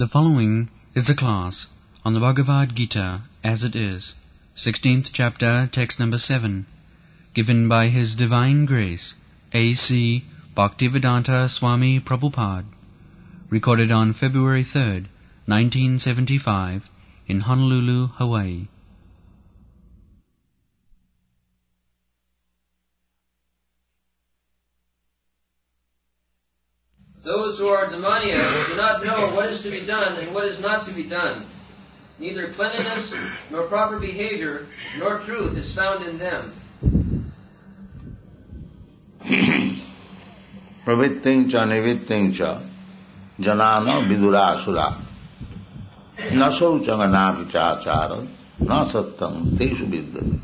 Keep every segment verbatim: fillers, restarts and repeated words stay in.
The following is a class on the Bhagavad Gita as it is, sixteenth chapter, text number seven, given by His Divine Grace, A C Bhaktivedanta Swami Prabhupada, recorded on February third, nineteen seventy-five, in Honolulu, Hawaii. Those who are demoniacs do not know what is to be done and what is not to be done. Neither cleanliness, nor proper behavior, nor truth is found in them. Pravitting cha nivitting cha janana vidurasura na sauchanga na vichachara na sattam tesu vidyate.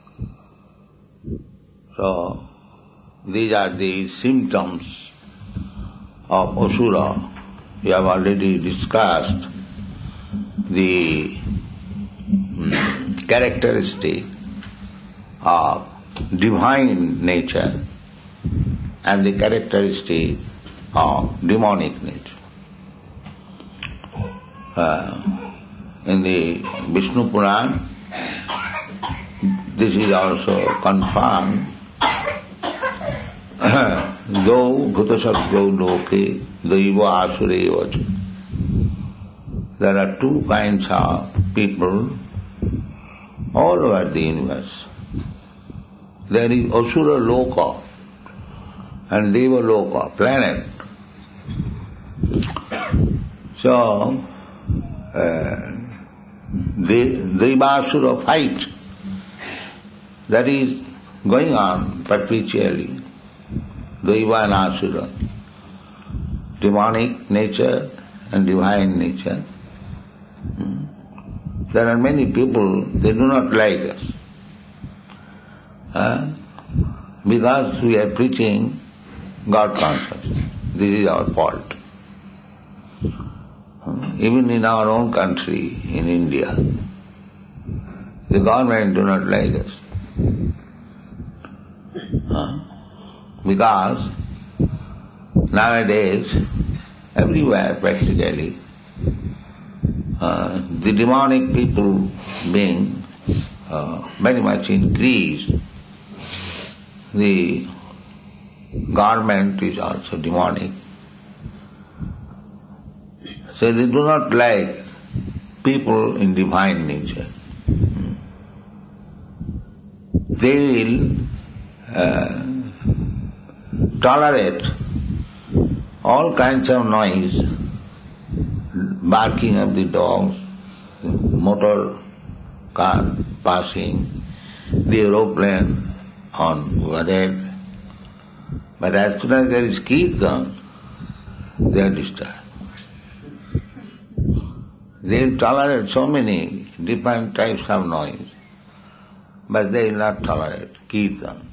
So, these are the symptoms of Asura. We have already discussed the um, characteristic of divine nature and the characteristic of demonic nature. Uh, in the Vishnu Puran, this is also confirmed. Though bhutasabhyo loke daiva asurevacha. There are two kinds of people all over the universe. There is Asura Loka and Deva Loka, planet. So, uh, the Deva-Asura fight that is going on perpetually. Deva and Asura, demonic nature and divine nature. There are many people, they do not like us. Huh? Because we are preaching God consciousness. This is our fault. Even in our own country, in India, the government do not like us. Huh? Because nowadays, everywhere practically, uh, the demonic people being uh, very much increased, the government is also demonic. So they do not like people in divine nature. They will uh, tolerate all kinds of noise, barking of the dogs, motor car passing, the aeroplane on overhead. But as soon as there is kirtan, they are disturbed. They will tolerate so many different types of noise, but they will not tolerate kirtan.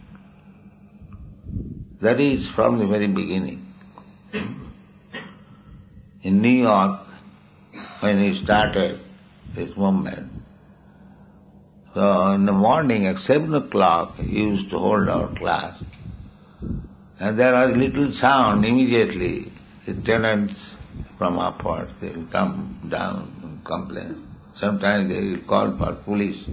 That is from the very beginning. In New York, when he started this movement, so in the morning at seven o'clock he used to hold our class. And there was little sound immediately. The tenants from upwards, they will come down and complain. Sometimes they will call for police.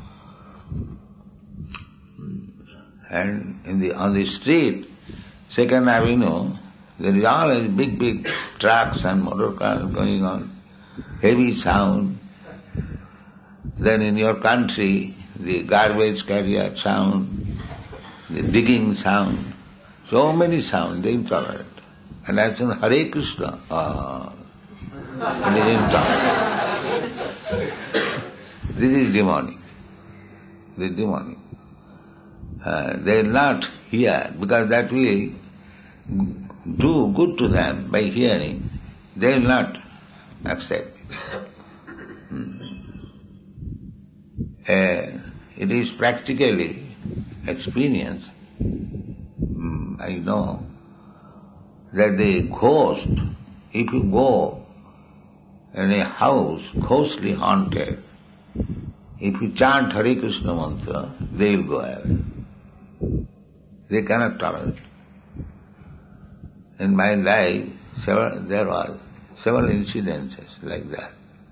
And in the on the street, Second Avenue, there is always big, big trucks and motor cars going on, heavy sound. Then in your country, the garbage carrier sound, the digging sound, so many sounds they tolerate. And as in Hare Krishna, ah, it is intolerant. This is demonic. This is demonic. Uh, they will not hear, because that will do good to them by hearing. They will not accept. Hmm. Uh, it is practically experience. Hmm, I know that the ghost, if you go in a house ghostly haunted, if you chant Hare Krishna mantra, they will go away. They cannot tolerate. In my life, there was several incidences like that.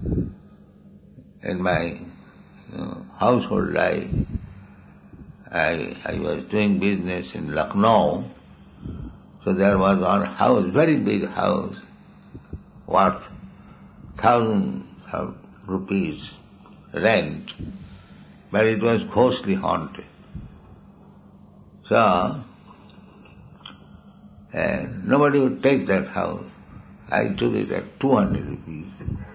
In my you know, household life, I, I was doing business in Lucknow, so there was one house, very big house, worth thousands of rupees rent, but it was ghostly haunted. So, uh, nobody would take that house. I took it at two hundred rupees.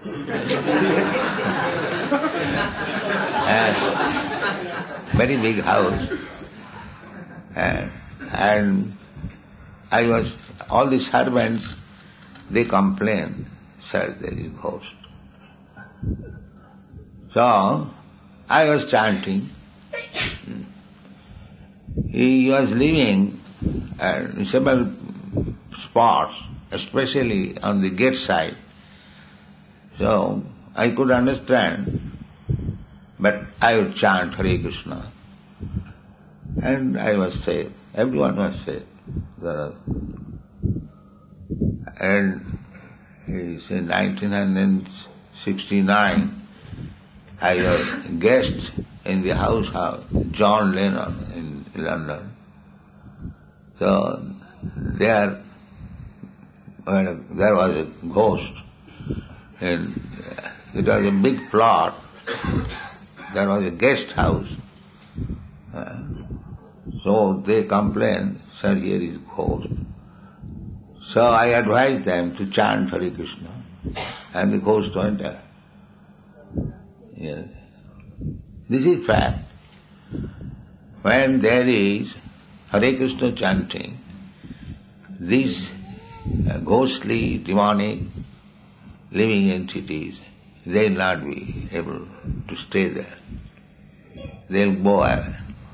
And very big house. And, and I was, all the servants, they complained, sir, there is a ghost. So, I was chanting. He was living in several spots, especially on the gate side. So, I could understand, but I would chant Hare Krishna. And I was safe. Everyone was safe. And in nineteen sixty-nine, I was a guest in the house of John Lennon in London. So there, when there was a ghost, and it was a big plot. There was a guest house. Uh, so they complained, sir, here is ghost. So I advised them to chant Hare Krishna, and the ghost went there. Yes. This is fact. When there is Hare Krishna chanting, these uh, ghostly, demonic, living entities, they will not be able to stay there. They will go away.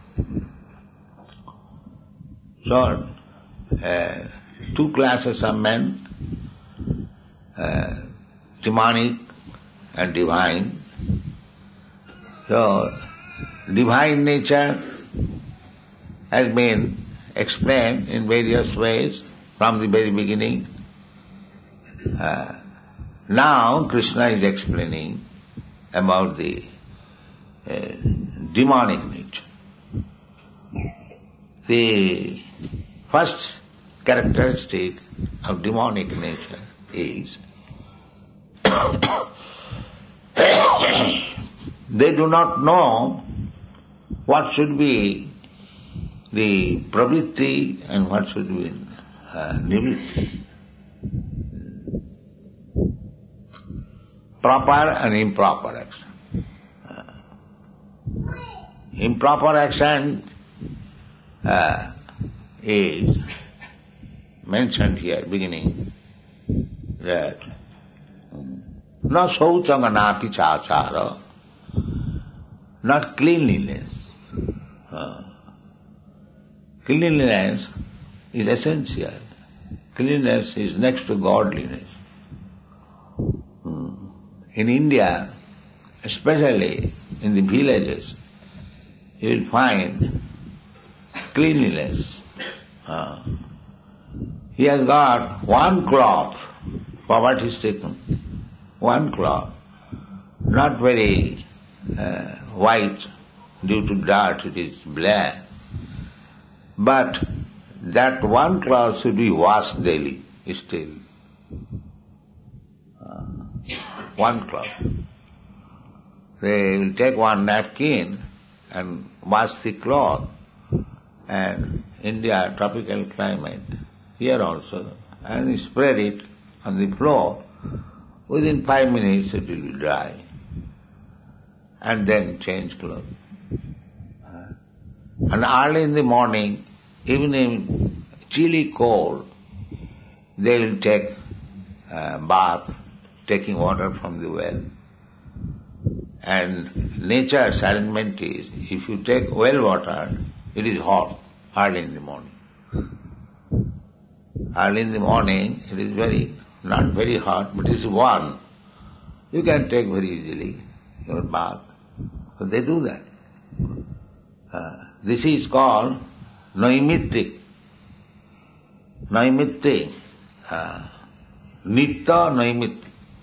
So, uh, two classes of men, uh, demonic and divine. So, divine nature has been explained in various ways from the very beginning. Uh, now Krishna is explaining about the uh, demonic nature. The first characteristic of demonic nature is they do not know what should be the pravritti and what should be uh, nivritti. Proper and improper action. Uh, improper action uh, is mentioned here, beginning, that na sauchanga na pichachara, not cleanliness. Uh, cleanliness is essential. Cleanliness is next to godliness. Hmm. In India, especially in the villages, you will find cleanliness. Uh, he has got one cloth for what is taken. One cloth, not very uh, white due to dirt, it is black. But that one cloth should be washed daily, still. Uh, one cloth. They will take one napkin and wash the cloth. And India, tropical climate, here also, and spread it on the floor. Within five minutes it will be dry. And then change clothes. Uh, and early in the morning, even in chilly cold, they will take uh, bath, taking water from the well. And nature's arrangement is, if you take well water, it is hot early in the morning. Early in the morning, it is very, not very hot, but it is warm. You can take very easily your bath. So they do that. Uh, this is called naimittik. Naimittik. Uh, Nitya naimit.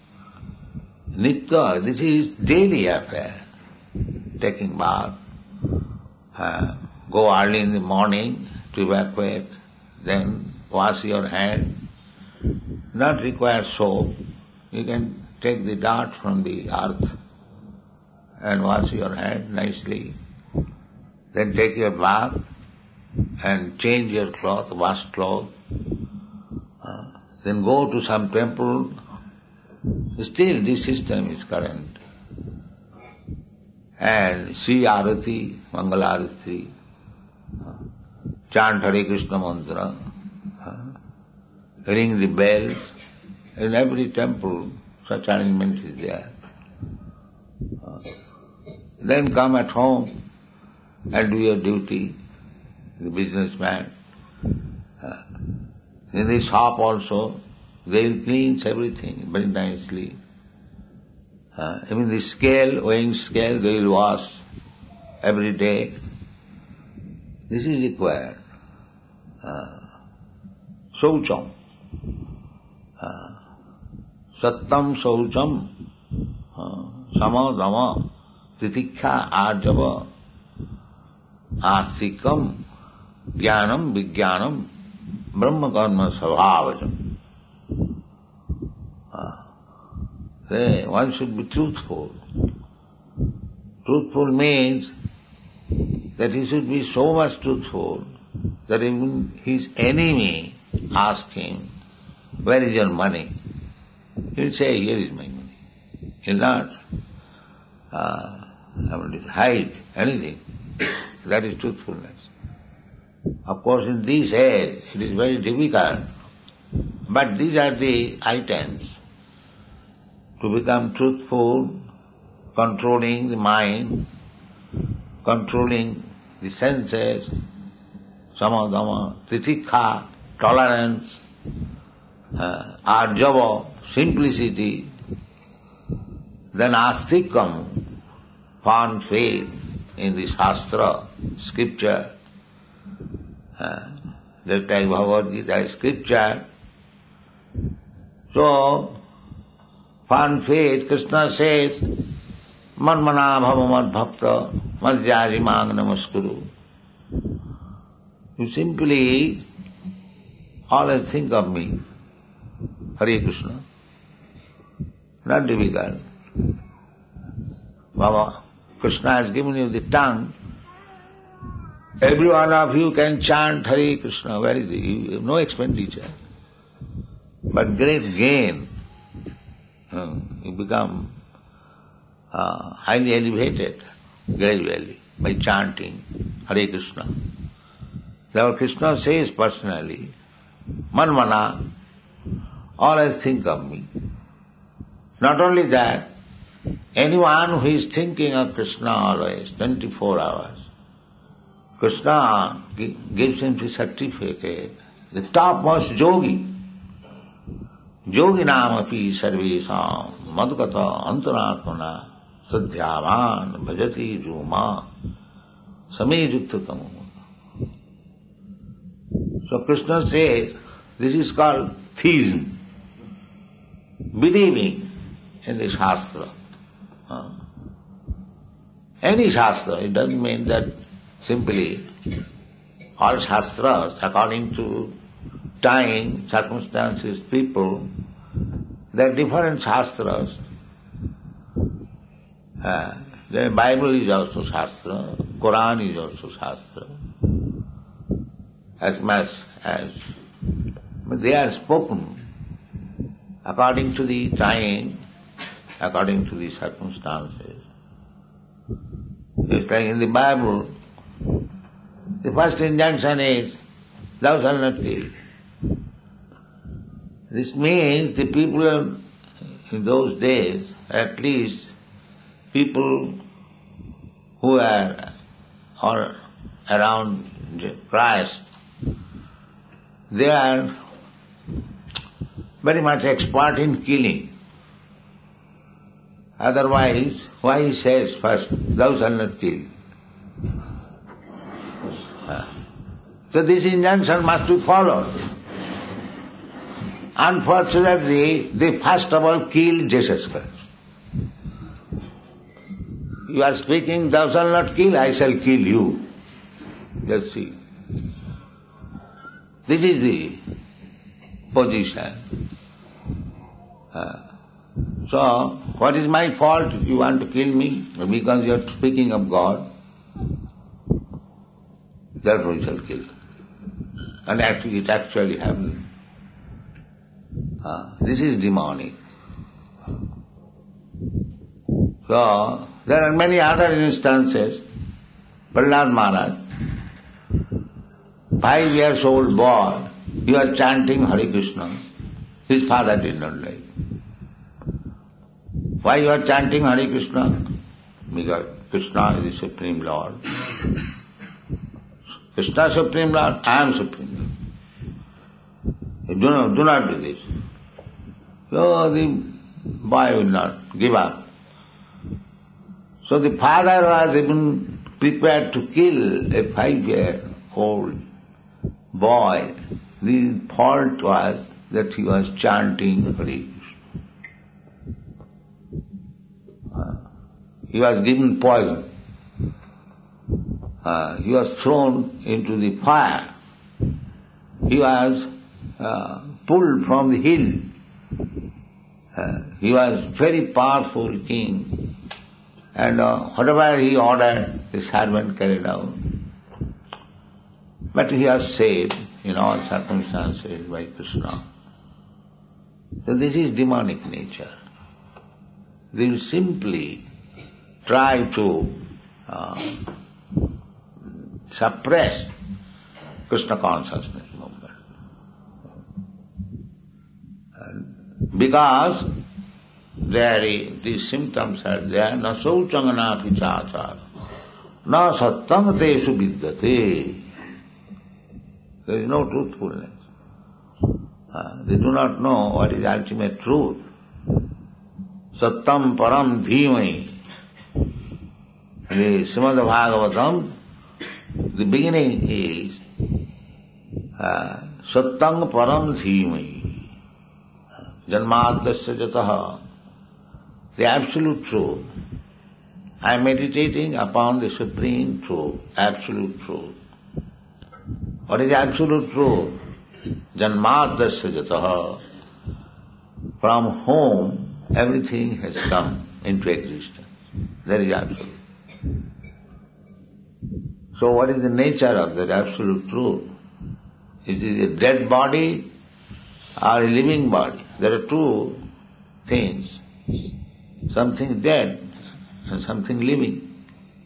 Nitya, this is daily affair. Taking bath, uh, go early in the morning to evacuate, then wash your hand. Not require soap. You can take the dirt from the earth and wash your hand nicely. Then take your bath and change your cloth, wash clothes. Uh, then go to some temple. Still this system is current. And see Arati, Mangala Arati, uh, chant Hare Krishna mantra, uh, ring the bells. In every temple such arrangement is there. Uh, then come at home and do your duty, the businessman. Uh, in the shop also, they will clean everything very nicely. Uh, even the scale, weighing scale, they will wash every day. This is required. Uh, Saucham. Uh, Sattam Saucham. Uh, Sama Dama. Titikha Arjava. Astikam. Jnanam Vijnanam. Brahma Karma Svabhavajam. Say, one should be truthful. Truthful means that he should be so much truthful that even his enemy asks him, where is your money? He will say, here is my money. He will not uh, hide anything. That is truthfulness. Of course, in this age, it is very difficult, but these are the items. To become truthful, controlling the mind, controlling the senses, samadama, titikha, tolerance, uh, arjava, simplicity, then astikam, fond faith in the shastra, scripture, uh, that like Bhagavad Gita is scripture. So, fond faith, Krishna says, Manmana bhava mad bhakta, madhyari mang namaskuru. You simply always think of me, Hare Krishna. Not difficult. Baba, Krishna has given you the tongue. Every one of you can chant Hare Krishna. Where is it? You have no expenditure. But great gain. Uh, you become uh, highly elevated gradually by chanting Hare Krishna. Therefore Krishna says personally, Manmana, always think of me. Not only that, anyone who is thinking of Krishna always, twenty-four hours, Krishna gives him the certificate, the topmost yogi. Yoginam api sarvesam madhukata antaratmana sadhyavan bhajati juma samejuktatamo. So Krishna says, this is called theism, believing in the Shastra. Uh, any Shastra, it doesn't mean that simply all Shastras according to time, circumstances, people, there are different Shastras. Uh, the Bible is also Shastra, Quran is also Shastra. As much as but they are spoken according to the time, according to the circumstances. Just like in the Bible, the first injunction is, thou shalt not kill. This means the people in those days, at least people who are or around Christ, they are very much expert in killing. Otherwise, why he says first, thou shalt not kill? So this injunction must be followed. unfortunately, they first of all killed Jesus Christ. You are speaking, thou shalt not kill, I shall kill you. Just see. This is the position. Uh, so, what is my fault? You want to kill me because you are speaking of God. Therefore you shall kill. And actually, it actually happened. Uh, this is demonic. So, there are many other instances. Prahlad Maharaj, five years old boy, he was chanting Hare Krishna. His father did not like. Why you are chanting Hare Krishna? Because Krishna is the Supreme Lord. Krishna is Supreme Lord, I am Supreme Lord. Do not, do not do this. So the boy will not give up. So the father was even prepared to kill a five-year-old boy. The fault was that he was chanting Hare Krishna. Uh, he was given poison. Uh, he was thrown into the fire. He was uh, pulled from the hill. Uh, he was very powerful king. And uh, whatever he ordered, the servant carried out. But he was saved in all circumstances by Krishna. So this is demonic nature. They will simply try to uh, suppress Krishna consciousness movement. And because there is, these symptoms are there, na sauchangana pichachar, na sattang tesu vidyate. There is no truthfulness. Uh, they do not know what is ultimate truth. Sattam param dhimai. The Srimad Bhagavatam, the beginning is uh, Sattang param dhimai. Janmadasya jataha. The absolute truth. I am meditating upon the supreme truth, absolute truth. What is absolute truth? Janmadasya jataha. From whom everything has come into existence. That is absolute. So what is the nature of that absolute truth? Is it a dead body or a living body? There are two things. Something dead and something living.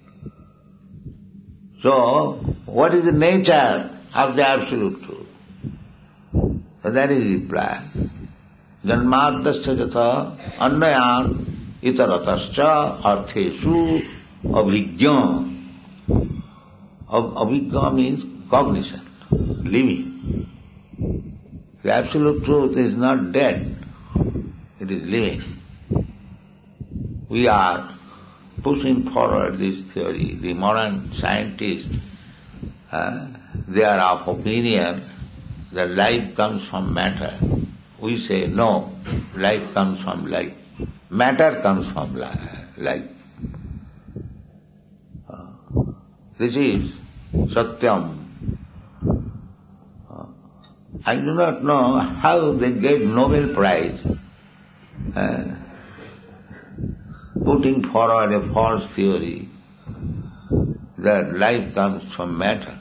So, what is the nature of the absolute truth? So that is the reply. Janmadasya jatha annayan itaratascha artheshu avijñā. Avijñā means cognition, living. The absolute truth is not dead, it is living. We are pushing forward this theory. The modern scientists, uh, they are of opinion that life comes from matter. We say no, life comes from light. Matter comes from light. Uh, this is Satyam. Uh, I do not know how they get Nobel Prize. Uh, putting forward a false theory that life comes from matter.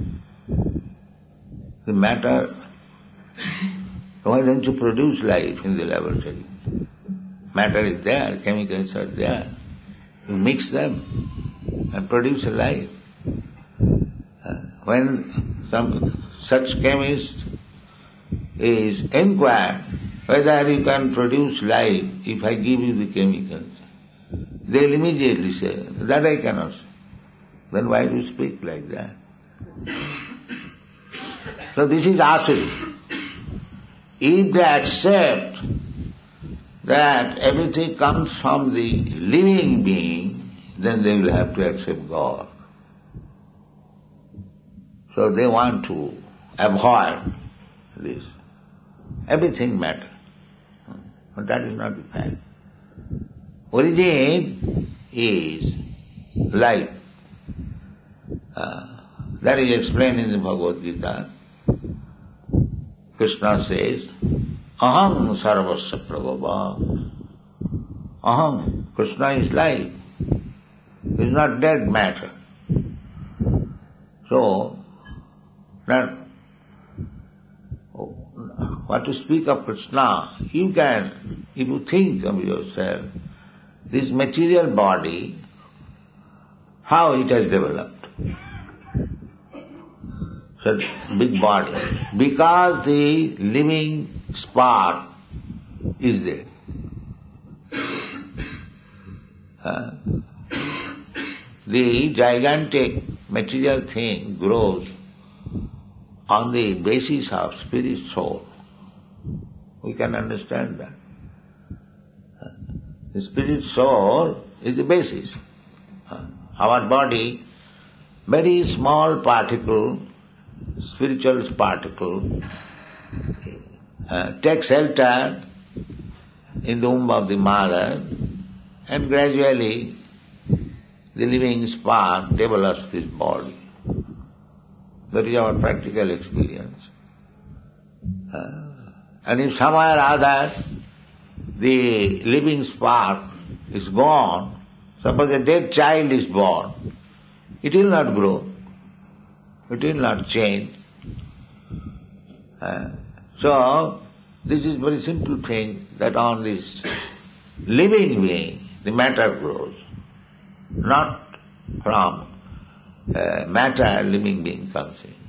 The matter, why don't you produce life in the laboratory? Matter is there, chemicals are there. You mix them and produce a life. When some such chemist is inquired whether you can produce life if I give you the chemicals, they'll immediately say, that I cannot say. Then why do you speak like that? So this is asuri. If they accept that everything comes from the living being, then they will have to accept God. So they want to avoid this. everything matter. But that is not the fact. Origin is life. Uh, that is explained in the Bhagavad Gita. Krishna says, Aham sarvasya prabhava. Aham, Krishna is life. He is not dead matter. So, that, what to speak of Krishna, you can, if you think of yourself, this material body, how it has developed. So, big body. Because the living spark is there. Uh, the gigantic material thing grows on the basis of spirit soul. We can understand that. Uh, the spirit soul is the basis. Uh, our body, very small particle, spiritual particle, uh, takes shelter in the womb of the mother, and gradually the living spark develops this body. That is our practical experience. Uh, and if somewhere or other the living spark is gone, suppose a dead child is born, it will not grow, it will not change. Uh, so, this is very simple thing, that on this living being, the matter grows, not from uh, matter living being comes in.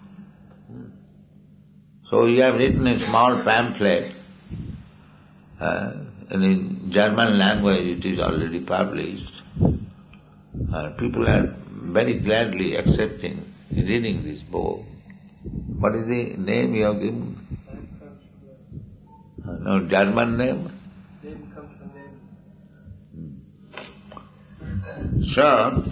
So you have written a small pamphlet, uh, and in German language it is already published. Uh, people are very gladly accepting, reading this book. What is the name you have given? Uh, no, German name? Name comes from name. So,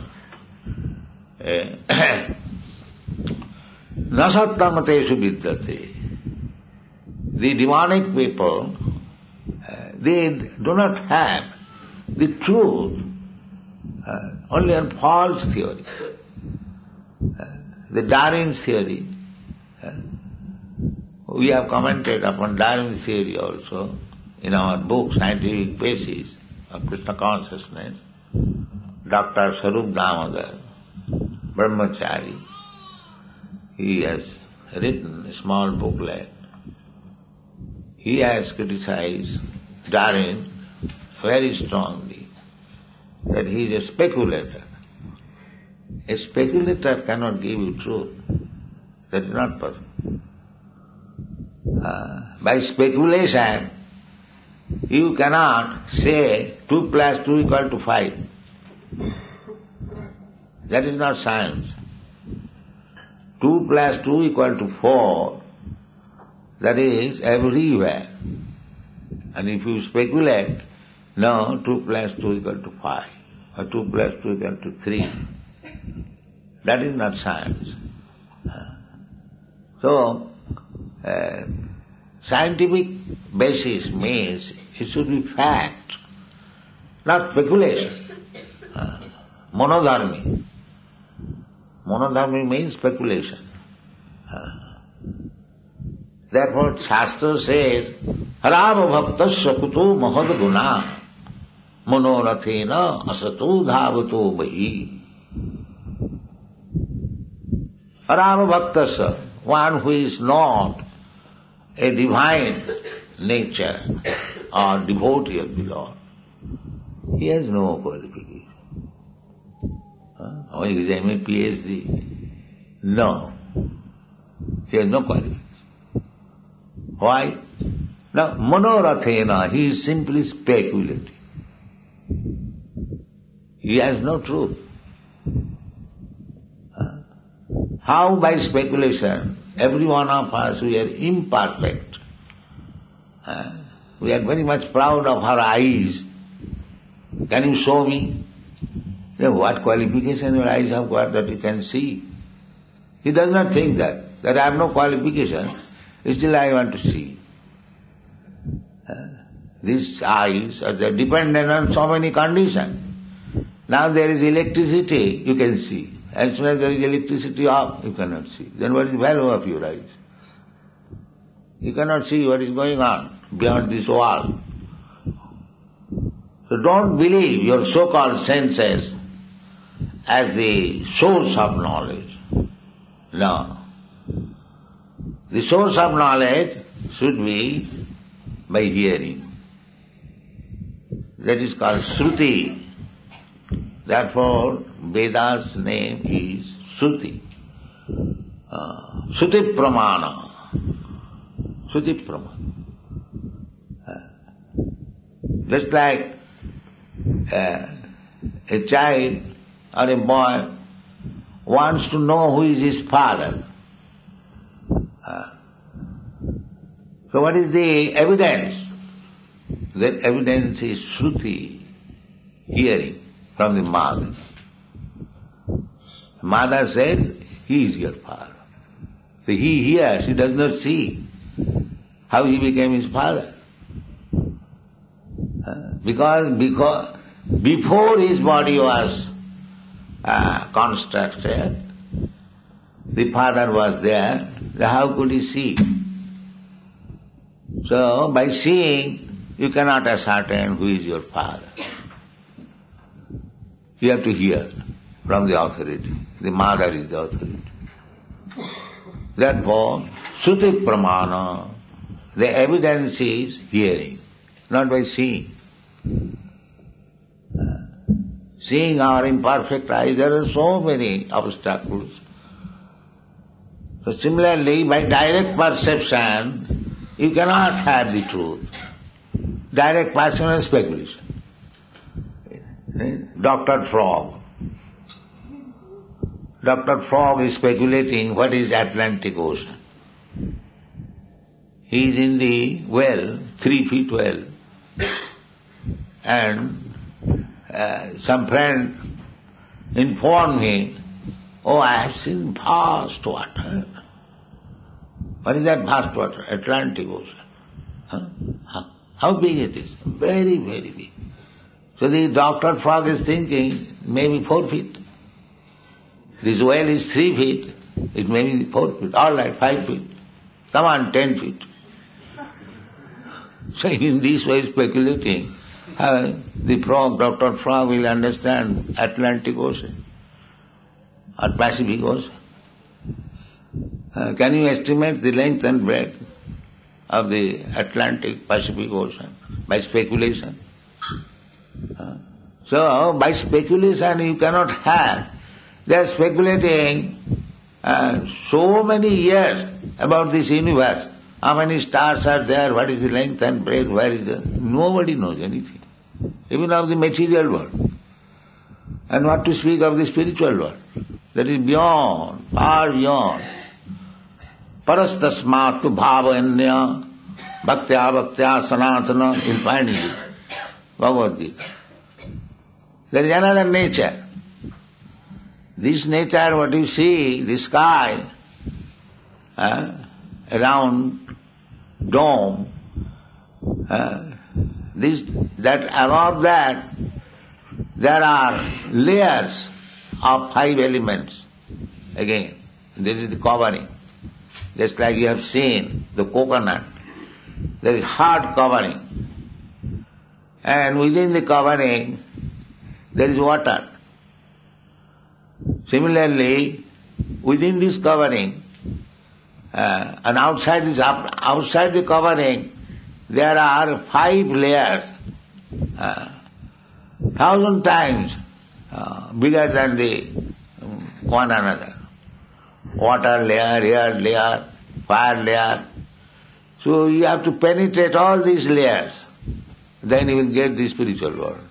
nasattamate vidyate. The demonic people, uh, they do not have the truth, uh, only on false theory. Uh, the Darwin's theory, uh, we have commented upon Darwin's theory also in our book, Scientific Basis of Krishna Consciousness. Doctor Sarup Damodar, Brahmachari, he has written a small booklet. He has criticized Darwin very strongly, that he is a speculator. A speculator cannot give you truth. That is not possible. Uh, by speculation, you cannot say two plus two equal to five. That is not science. two plus two equal to four, that is everywhere. And if you speculate, no, two plus two equal to five, or two plus two equal to three, that is not science. So, uh, scientific basis means it should be fact, not speculation. Uh, monodharmi. Monodharmi means speculation. Uh, therefore, Shastra says, Harava bhaktasya kuto mahad guna monorathena asato dhavato bahi. Harava bhaktasya, one who is not a divine nature or devotee of the Lord, he has no qualification. Huh? Oh, he is M A, P H D. No. He has no qualification. Why? Now, monorathena, he is simply speculating. He has no truth. Huh? How by speculation? Every one of us, we are imperfect. Huh? We are very much proud of our eyes. Can you show me? You know, what qualification your eyes have got that you can see? He does not think that, that I have no qualification, still I want to see. These eyes are dependent on so many conditions. Now there is electricity, you can see. As soon as there is electricity off, you cannot see. Then what is the value of your eyes? You cannot see what is going on beyond this wall. So don't believe your so-called senses as the source of knowledge. No. The source of knowledge should be by hearing. That is called Shruti. Therefore, Veda's name is Shruti. Uh, Shruti Pramana. Shruti Pramana. Uh, just like uh, a child or a boy wants to know who is his father. Uh, so what is the evidence? That evidence is Shruti, hearing from the mother. The mother says, he is your father. So he hears, he does not see how he became his father. Uh, because, because before his body was uh, constructed, the father was there, so how could he see? So by seeing, you cannot ascertain who is your father. You have to hear from the authority. The mother is the authority. Therefore, Shruti Pramana, the evidence is hearing, not by seeing. Seeing our imperfect eyes, there are so many obstacles. So similarly, by direct perception, you cannot have the truth. Direct perception is speculation. Doctor Frog. Doctor Frog is speculating what is Atlantic Ocean. He is in the well, three feet well, and uh, some friend informed him, oh, I have seen vast water. What is that vast water? Atlantic Ocean. Huh? How, how big it is? Very, very big. So the Doctor Frog is thinking, maybe four feet. This well is three feet, it may be four feet, all right, five feet. Come on, ten feet. So in this way speculating, uh, the frog, Doctor Frog will understand Atlantic Ocean or Pacific Ocean. Uh, can you estimate the length and breadth of the Atlantic Pacific Ocean by speculation? Uh, so by speculation you cannot have. They are speculating uh, so many years about this universe. How many stars are there, what is the length and breadth, where is the... Nobody knows anything. Even of the material world. And what to speak of the spiritual world. That is beyond, far beyond. Parastasmatu bhavanya bhaktya bhaktya sanatana. You'll find it. Bhagavad Gita. There is another nature. This nature, what you see, the sky, uh, around dome, uh, this, that above that, there are layers of five elements. Again, this is the covering. Just like you have seen the coconut, there is hard covering. And within the covering, there is water. Similarly, within this covering, uh, and outside this, outside the covering, there are five layers, uh, thousand times uh, bigger than the um, one another. Water layer, air layer, fire layer. So you have to penetrate all these layers, then you will get the spiritual world.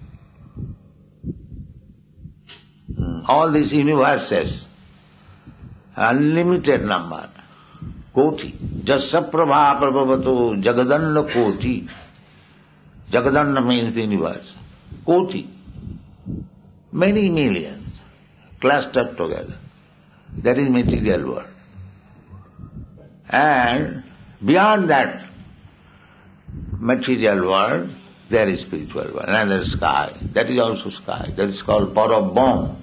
All these universes, unlimited number, koti, jasaprabha prabhavato jagadanna koti. Jagadanna means the universe. Koti, many millions clustered together. That is material world. And beyond that, material world, there is spiritual world. Another sky, that is also sky. That is called Parabham.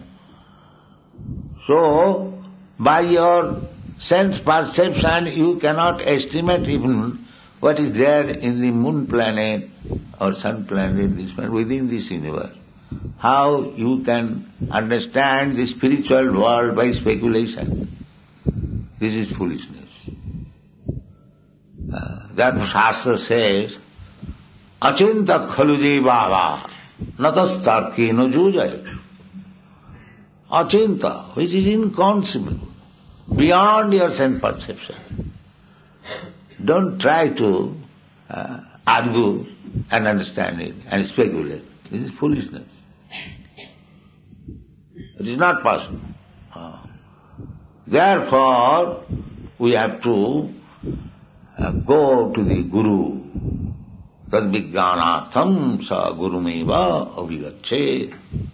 So, by your sense perception, you cannot estimate even what is there in the moon planet or sun planet, this planet, within this universe. How you can understand the spiritual world by speculation. This is foolishness. Uh, that Shastra says, Achinta khalu jivava natastarki no jujay. Achinta, which is inconceivable, beyond your sense perception. Don't try to uh, argue and understand it and speculate. This is foolishness. It is not possible. Uh, therefore, we have to uh, go to the Guru. Tad vijnanatham sa gurumeva avigachet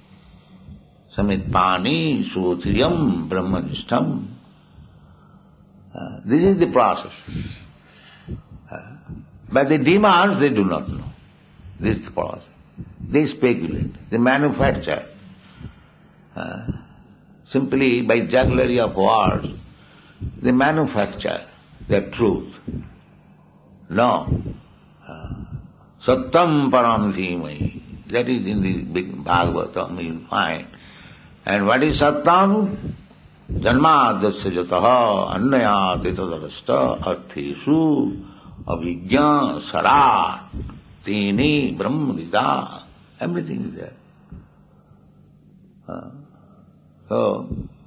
samitpani sutriyam brahmanishtam. Uh, this is the process. Uh, but the demands, they do not know. This is the process. They speculate, they manufacture. Uh, simply by jugglery of words, they manufacture their truth. No. Uh, Sattam param dhimai. That is in the big Bhagavatam, you will find. And what is Sattam? Janmadasya jataha annaya tetadarasta artheshu avijñā sarat tini brahmavida. Everything is there. Uh, so,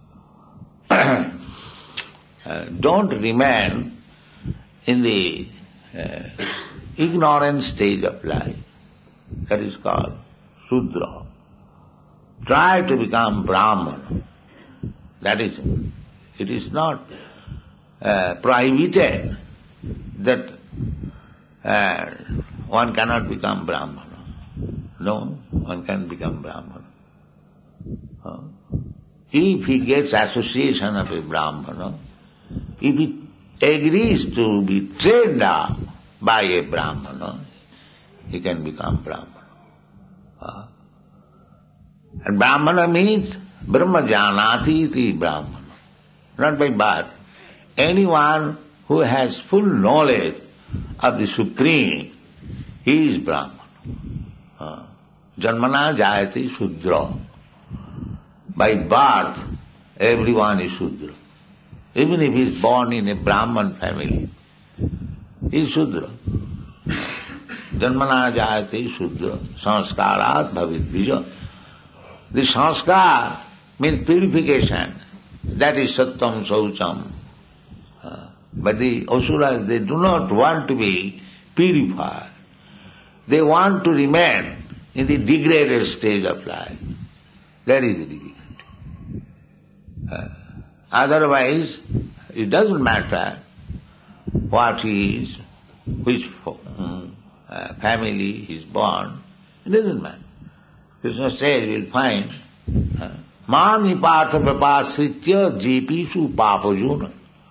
uh, don't remain in the uh, ignorant stage of life. That is called Shudra. Try to become Brahman. That is it. It is not uh, prohibited that uh, one cannot become Brahman. No, one can become Brahman. Uh, if he gets association of a Brahmana, if he agrees to be trained up by a Brahmana, he can become Brahmana. Uh, and Brahmana means Brahma janati iti Brahmana. Not by birth. Anyone who has full knowledge of the Supreme, he is Brahmana. Uh, Janmana jayati Shudra. By birth, everyone is Shudra. Even if he is born in a Brahman family, he is Shudra. Janmana jayati Shudra. Sanskarat bhavit bija. The sanskar means purification. That is sattam saucham. Uh, but the asuras, they do not want to be purified. They want to remain in the degraded stage of life. That is the difficulty. Uh, otherwise, it doesn't matter what he is, which um, uh, family he is born. It doesn't matter. Krishna says, you will find Mani partha vipasritya jeepishu papajuna.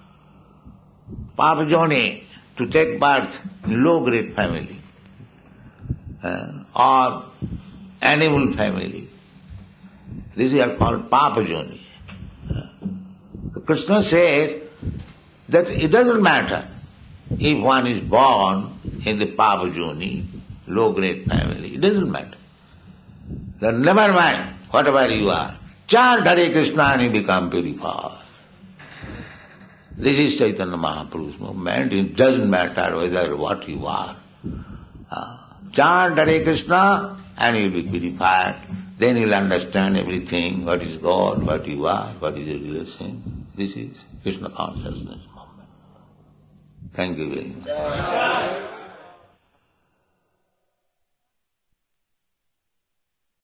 Papajone, to take birth in low-grade family uh, or animal family. These are called papajoni. Uh, Krishna says that it doesn't matter if one is born in the papajoni, low-grade family. It doesn't matter. Then never mind, whatever you are. Chant Hare Krishna and you become purified. This is Chaitanya Mahaprabhu's movement. It doesn't matter whether what you are. Uh, chant Hare Krishna and you will be purified. Then you will understand everything, what is God, what you are, what is your relation. This is Krishna consciousness movement. Thank you very much.